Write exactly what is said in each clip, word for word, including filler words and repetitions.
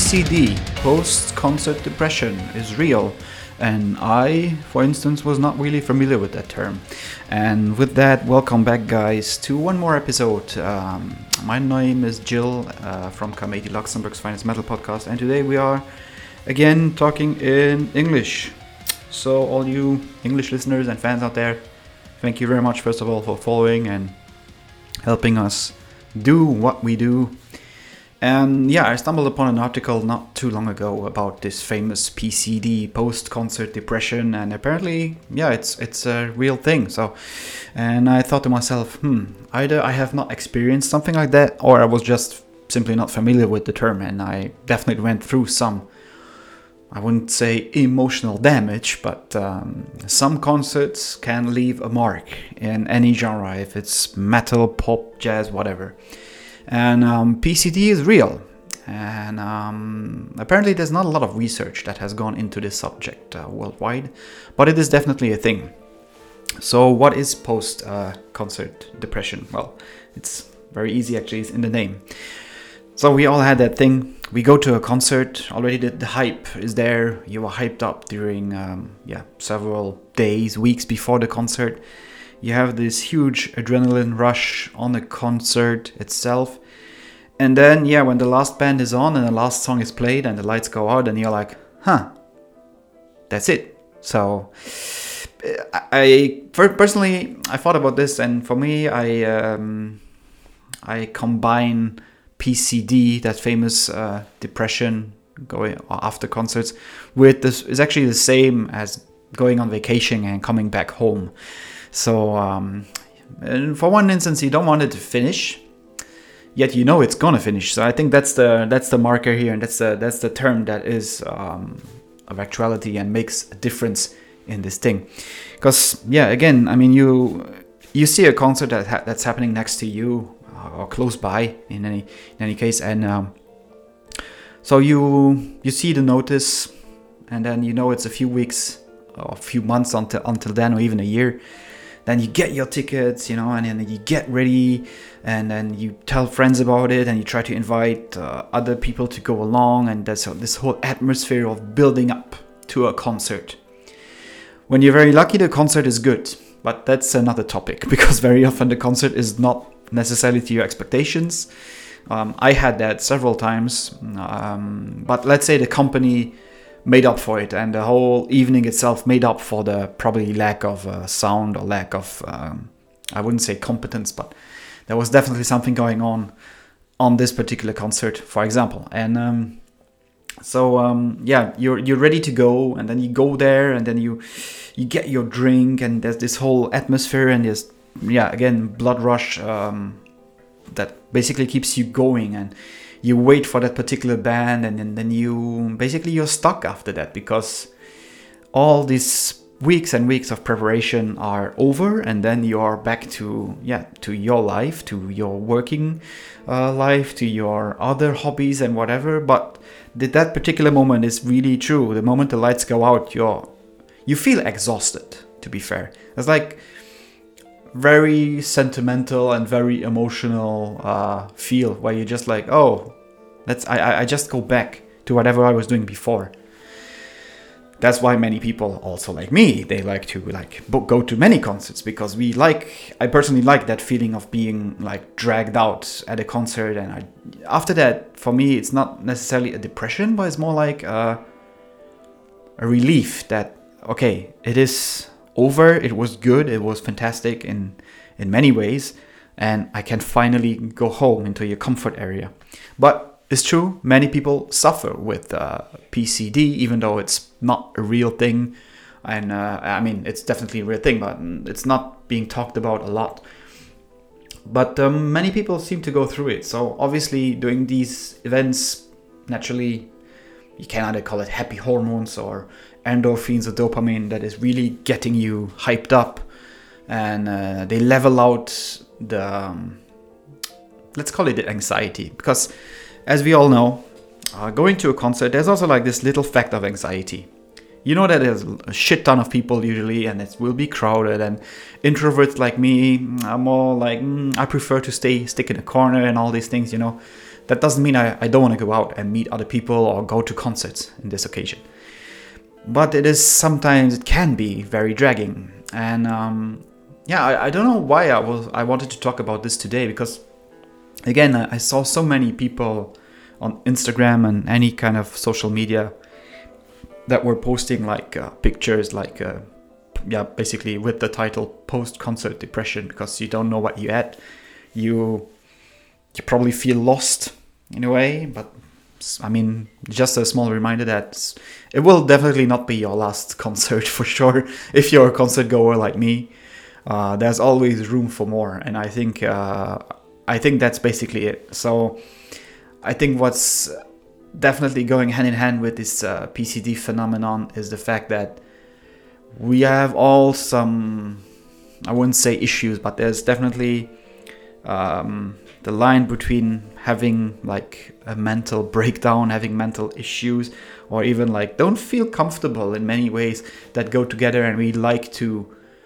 C D, post-concert depression, is real. And I, for instance, was not really familiar with that term. And with that, welcome back, guys, to one more episode. Um, my name is Jill uh, from Carnegie Luxembourg's Finest Metal Podcast, and today we are again talking in English. So, all you English listeners and fans out there, thank you very much, first of all, for following and helping us do what we do. And yeah, I stumbled upon an article not too long ago about this famous P C D, post-concert depression, and apparently, yeah, it's it's a real thing. So, and I thought to myself, hmm, either I have not experienced something like that, or I was just simply not familiar with the term, and I definitely went through some, I wouldn't say emotional damage, but um, some concerts can leave a mark in any genre, if it's metal, pop, jazz, whatever. And um, P C D is real, and um, apparently there's not a lot of research that has gone into this subject uh, worldwide, but it is definitely a thing. So what is post-concert uh, depression? Well, it's very easy actually, it's in the name. So we all had that thing, we go to a concert, already the, the hype is there, you are hyped up during um, yeah several days, weeks before the concert. You have this huge adrenaline rush on the concert itself. And then, yeah, when the last band is on and the last song is played and the lights go out, and you're like, huh, that's it. So, I, for personally, I thought about this, and for me, I um, I combine P C D, that famous uh, depression going after concerts, with this is actually the same as going on vacation and coming back home. So, um, and for one instance, you don't want it to finish, yet you know it's gonna finish. So I think that's the that's the marker here, and that's the that's the term that is um, of actuality and makes a difference in this thing. Because yeah, again, I mean, you you see a concert that ha- that's happening next to you or close by in any in any case, and um, so you you see the notice, and then you know it's a few weeks or a few months until until then, or even a year. Then you get your tickets, you know, and then you get ready, and then you tell friends about it, and you try to invite uh, other people to go along, and there's this whole atmosphere of building up to a concert. When you're very lucky, the concert is good, but that's another topic, because very often the concert is not necessarily to your expectations. Um, I had that several times, um, but let's say the company made up for it, and the whole evening itself made up for the probably lack of uh, sound or lack of, um, I wouldn't say competence, but there was definitely something going on on this particular concert, for example. And um, so um, yeah, you're you're ready to go, and then you go there, and then you you get your drink, and there's this whole atmosphere, and there's yeah again blood rush um, that basically keeps you going, and you wait for that particular band, and then, then you basically you're stuck after that, because all these weeks and weeks of preparation are over, and then you are back to yeah to your life, to your working uh, life, to your other hobbies and whatever. But th- that particular moment is really true. The moment the lights go out, you're you feel exhausted, to be fair. It's like very sentimental and very emotional uh, feel, where you're just like, oh, let's I, I just go back to whatever I was doing before. That's why many people, also like me, they like to like go to many concerts, because we like, I personally like that feeling of being like dragged out at a concert. And I, after that, for me, it's not necessarily a depression, but it's more like a, a relief that, okay, it is over, it was good, it was fantastic in in many ways, and I can finally go home into your comfort area. But it's true, many people suffer with uh, P C D, even though it's not a real thing. And uh, I mean, it's definitely a real thing, but it's not being talked about a lot. But um, many people seem to go through it. So obviously during these events, naturally, you can either call it happy hormones or endorphins or dopamine that is really getting you hyped up, and uh, they level out the um, let's call it the anxiety, because as we all know, uh, going to a concert, there's also like this little fact of anxiety. You know that there's a shit ton of people usually, and it will be crowded, and introverts like me are more like mm, I prefer to stay stick in a corner and all these things, you know. that doesn't mean I, I don't want to go out and meet other people or go to concerts in this occasion. But it is sometimes, it can be very dragging. And um, yeah, I, I don't know why I was I wanted to talk about this today, because again, I, I saw so many people on Instagram and any kind of social media that were posting like uh, pictures like uh, yeah, basically with the title post-concert depression, because you don't know what you had. You you probably feel lost in a way, but I mean, just a small reminder that it will definitely not be your last concert for sure. If you're a concert goer like me, uh, there's always room for more, and I think uh, I think that's basically it. So I think what's definitely going hand in hand with this uh, P C D phenomenon is the fact that we have all some, I wouldn't say issues, but there's definitely um, the line between having like a mental breakdown, having mental issues, or even like don't feel comfortable in many ways that go together, and we like to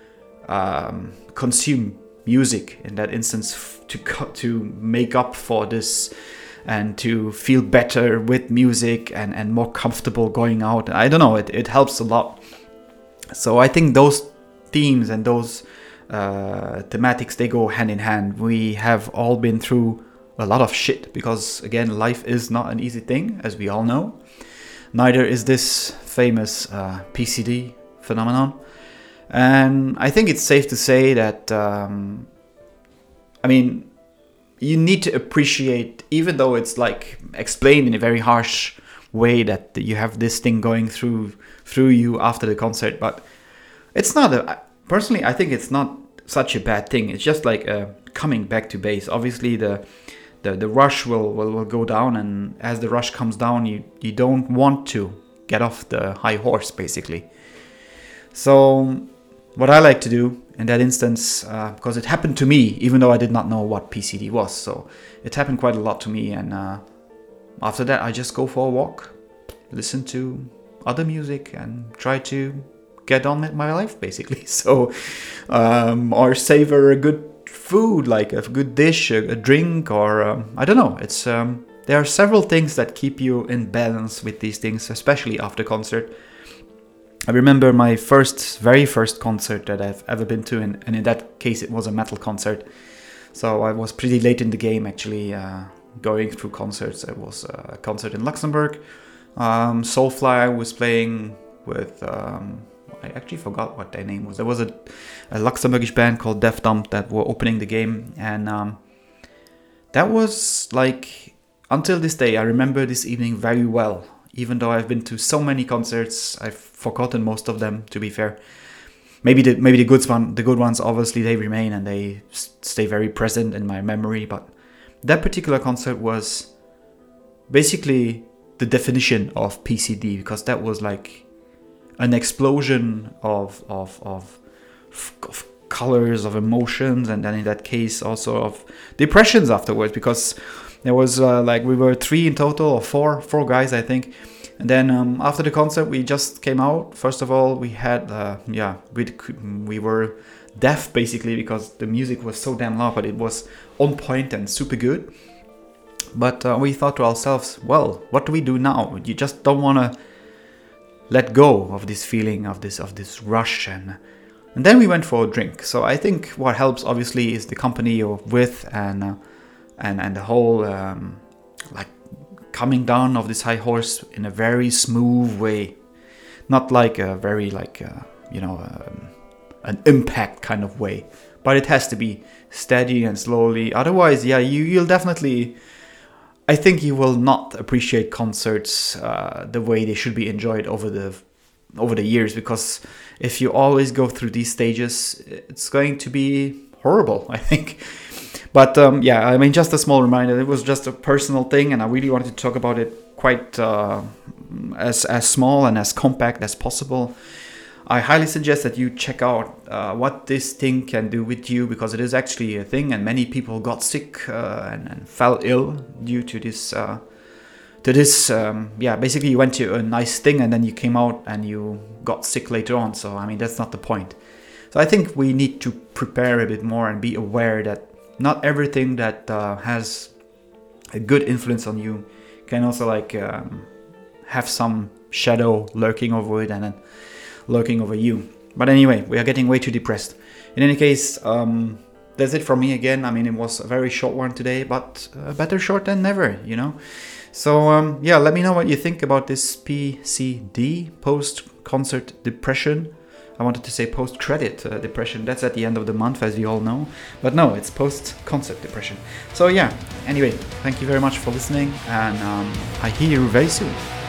um, consume music in that instance f- to co- to make up for this and to feel better with music and, and more comfortable going out. I don't know, it, it helps a lot. So I think those themes and those uh, thematics, they go hand in hand. We have all been through a lot of shit, because again, life is not an easy thing, as we all know. Neither is this famous uh, P C D phenomenon. And I think it's safe to say that, um, I mean, you need to appreciate, even though it's like explained in a very harsh way that you have this thing going through through you after the concert, but it's not a, personally I think it's not such a bad thing. It's just like uh, coming back to base. Obviously the the, the rush will, will, will go down, and as the rush comes down, you, you don't want to get off the high horse, basically. So what I like to do in that instance, uh, because it happened to me, even though I did not know what P C D was, so it happened quite a lot to me, and uh, after that I just go for a walk, listen to other music, and try to get on with my life, basically. So um, or savor a good food, like a good dish, a, a drink, or um, I don't know. It's um, there are several things that keep you in balance with these things, especially after concert. I remember my first, very first concert that I've ever been to, and, and in that case it was a metal concert. So I was pretty late in the game, actually, uh, going through concerts. It was a concert in Luxembourg. Um, Soulfly was playing with, um, I actually forgot what their name was. There was a, a Luxembourgish band called Def Dump that were opening the game, and um, that was like, until this day, I remember this evening very well. Even though I've been to so many concerts, I've forgotten most of them, to be fair. Maybe the maybe the good one, the good ones, obviously they remain and they stay very present in my memory. But that particular concert was basically the definition of P C D, because that was like an explosion of of of, of colors, of emotions, and then in that case also of depressions afterwards, because there was uh, like we were three in total, or four, four guys, I think. And then um, after the concert, we just came out. First of all, we had, uh, yeah, we we were deaf basically, because the music was so damn loud, but it was on point and super good. But uh, we thought to ourselves, well, what do we do now? You just don't want to let go of this feeling, of this of this rush, and and then we went for a drink. So I think what helps obviously is the company you're with, and. Uh, And, and the whole um, like coming down of this high horse in a very smooth way, not like a very like uh, you know um, an impact kind of way, but it has to be steady and slowly. Otherwise, yeah, you you'll definitely, I think you will not appreciate concerts uh, the way they should be enjoyed over the over the years, because if you always go through these stages, it's going to be horrible, I think. But um, yeah, I mean, just a small reminder. It was just a personal thing, and I really wanted to talk about it quite uh, as as small and as compact as possible. I highly suggest that you check out uh, what this thing can do with you, because it is actually a thing, and many people got sick uh, and, and fell ill due to this. Uh, to this, um, yeah, basically you went to a nice thing and then you came out and you got sick later on. So I mean, that's not the point. So I think we need to prepare a bit more and be aware that not everything that uh, has a good influence on you can also like um, have some shadow lurking over it and then lurking over you. But anyway, we are getting way too depressed. In any case, um, that's it from me again. I mean, it was a very short one today, but uh, better short than never, you know. So um, yeah, let me know what you think about this P C D, post-concert depression. I wanted to say post-credit uh, depression. That's at the end of the month, as you all know. But no, it's post-concert depression. So yeah, anyway, thank you very much for listening, and um, I hear you very soon.